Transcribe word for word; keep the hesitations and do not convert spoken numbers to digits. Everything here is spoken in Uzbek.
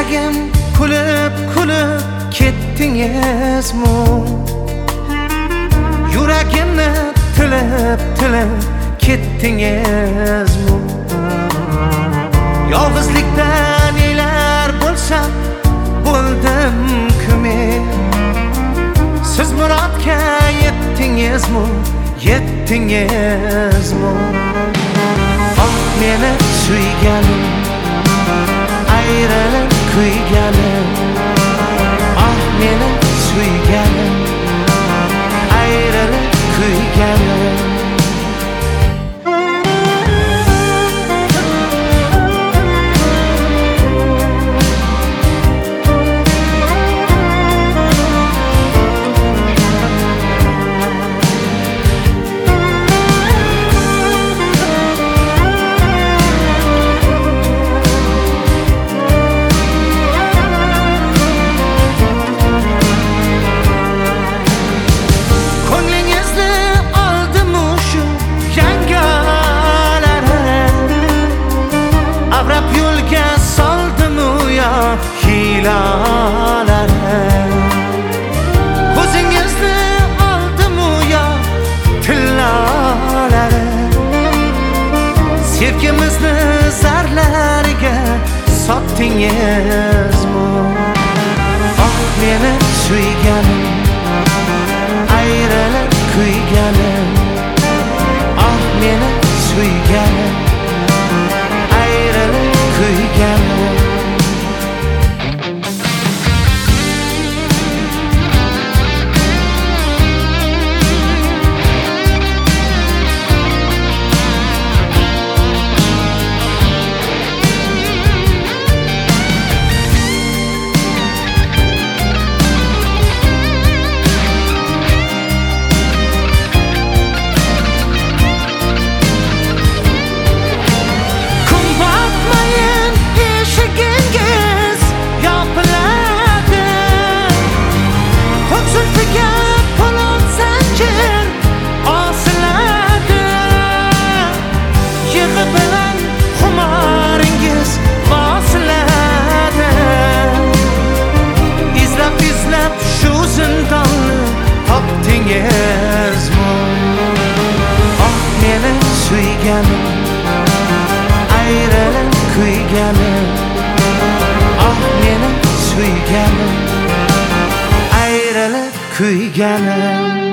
Yuragim kulib kulib ketdingizmi? Yuragimni tilib tilib ketdingizmi? Yolg'izlikdan nelar bo'lsam bo'ldim-ku men. Siz murodga yetdingizmi? Yetdingizmi? Ah meni suyganim, ayrilib kuyganim. Ah meni suyganim, ayrilib kuyganim. Ko'zingizni oldimu yo tillalari? Sevgimizni zarlariga sotdingizmi? Ah meni suyganim, ayrilib kuyganim. Ah meni suyganim, ayrilib kuyganim. Ah meni suyganim, ayrilib kuyganim. Ah meni suyganim, ayrilib kuyganim.